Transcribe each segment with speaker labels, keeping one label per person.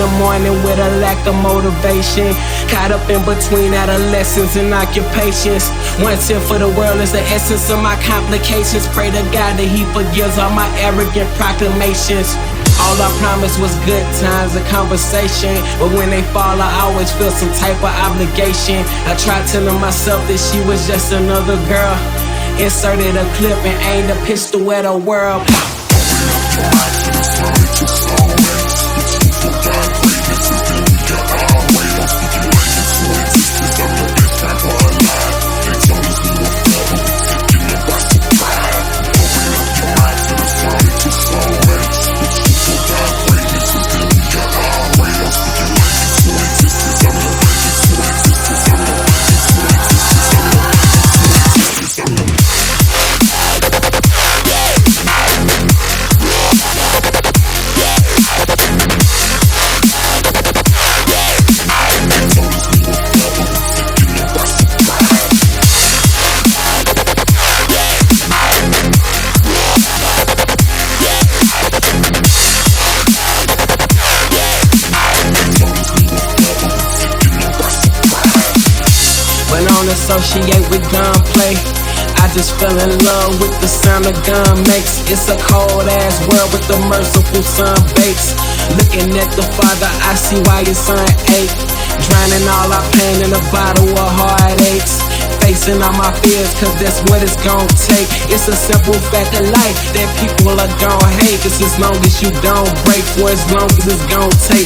Speaker 1: the morning with a lack of motivation. Caught up in between adolescence and occupations. 1/10 for the world is the essence of my complications. Pray to God that He forgives all my arrogant proclamations. All I promised was good times and conversation, but when they fall, I always feel some type of obligation. I tried telling myself that she was just another girl. Inserted a clip and aimed a pistol at her world. Don't associate with gunplay. I just fell in love with the sound a gun makes. It's a cold ass world with the merciful sun bakes. Looking at the Father, I see why His Son ache. Drowning all our pain in a bottle of heartaches. Facing all my fears, cause that's what it's gon' take. It's a simple fact of life that people are gon' hate. Cause as long as you don't break, for as long as it's gon' take.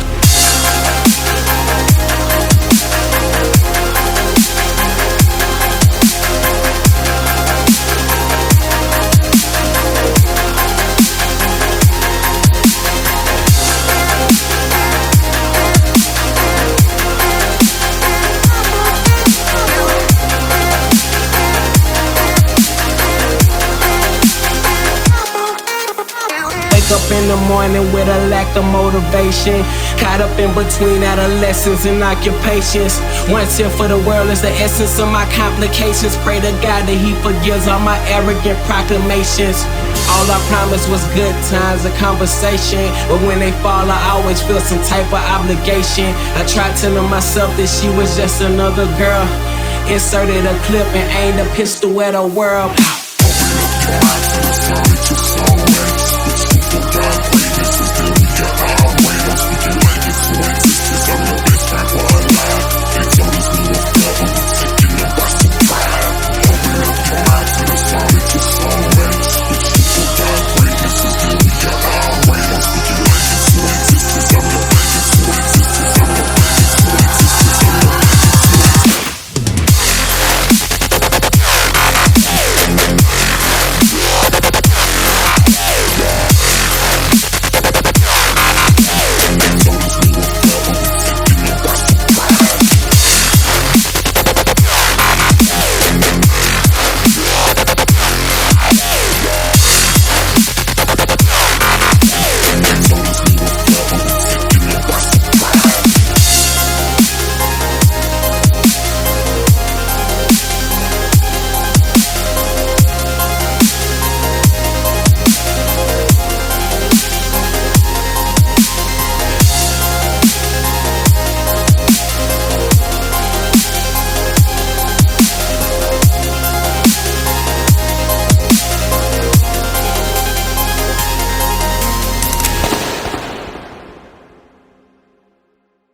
Speaker 1: Up in the morning with a lack of motivation. Caught up in between adolescence and occupations. 1/10 for the world is the essence of my complications. Pray to God that He forgives all my arrogant proclamations. All I promised was good times and conversation, but when they fall, I always feel some type of obligation. I tried telling myself that she was just another girl. Inserted a clip and aimed a pistol at her world.